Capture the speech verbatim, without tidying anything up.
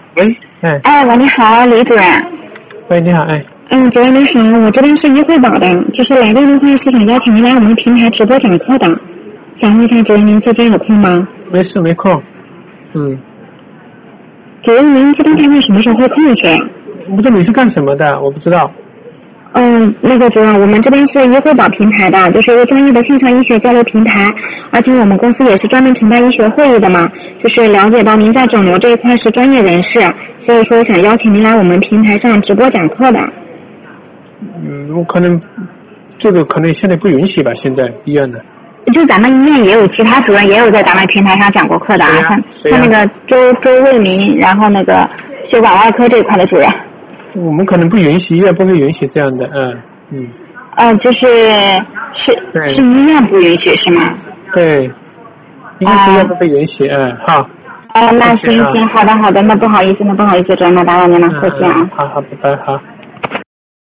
喂，哎， 哎，喂，你好，李主任。 喂，你好，哎。 嗯，主任你好，我这边是医惠宝的，就是来电的话是想邀请您来我们平台直播讲课的，想问一下主任您最近有空吗？ 没事，没空。嗯。 主任您这边大概什么时候会空一些？ 我不知道你是干什么的，我不知道。 嗯，那个主任，我们这边是医惠宝平台的，就是一个专业的线上医学交流平台，而且我们公司也是专门承办医学会议的嘛，就是了解到您在肿瘤这一块是专业人士，所以说想邀请您来我们平台上直播讲课的。 嗯，我可能这个可能现在不允许吧，现在医院的。 就咱们医院也有其他主任也有在咱们平台上讲过课的啊，像像那个周周卫民，然后那个血管外科这一块的主任。 我们可能不允许，医院不会允许这样的，嗯嗯。 呃，就是是是医院不允许是吗？ 对，应该是医院不被允许，嗯，好。 哦，那行行，好的好的，那不好意思，那不好意思，主任，那打扰您了，再见啊。 好好，拜拜，好。